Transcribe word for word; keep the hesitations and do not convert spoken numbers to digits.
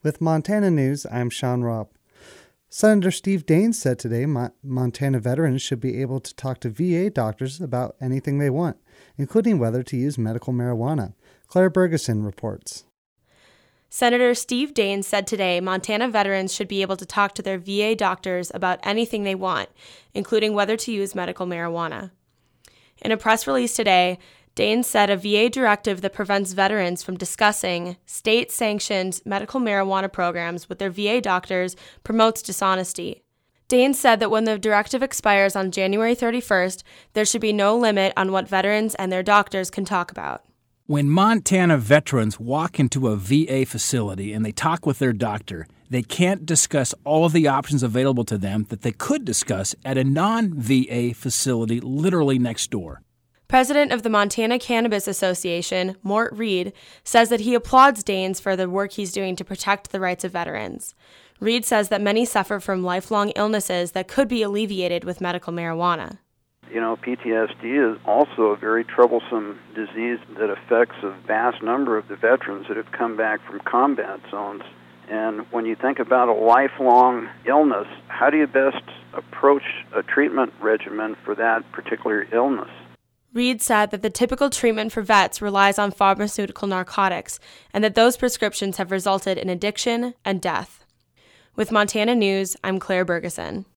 With Montana News, I'm Sean Robb. Senator Steve Daines said today Mo- Montana veterans should be able to talk to V A doctors about anything they want, including whether to use medical marijuana. Claire Bergeson reports. Senator Steve Daines said today Montana veterans should be able to talk to their V A doctors about anything they want, including whether to use medical marijuana. In a press release today, Daines said a V A directive that prevents veterans from discussing state-sanctioned medical marijuana programs with their V A doctors promotes dishonesty. Daines said that when the directive expires on January thirty-first, there should be no limit on what veterans and their doctors can talk about. When Montana veterans walk into a V A facility and they talk with their doctor, they can't discuss all of the options available to them that they could discuss at a non-V A facility literally next door. President of the Montana Cannabis Association, Mort Reed, says that he applauds Daines for the work he's doing to protect the rights of veterans. Reed says that many suffer from lifelong illnesses that could be alleviated with medical marijuana. You know, P T S D is also a very troublesome disease that affects a vast number of the veterans that have come back from combat zones. And when you think about a lifelong illness, how do you best approach a treatment regimen for that particular illness? Reed said that the typical treatment for vets relies on pharmaceutical narcotics, and that those prescriptions have resulted in addiction and death. With Montana News, I'm Claire Bergeson.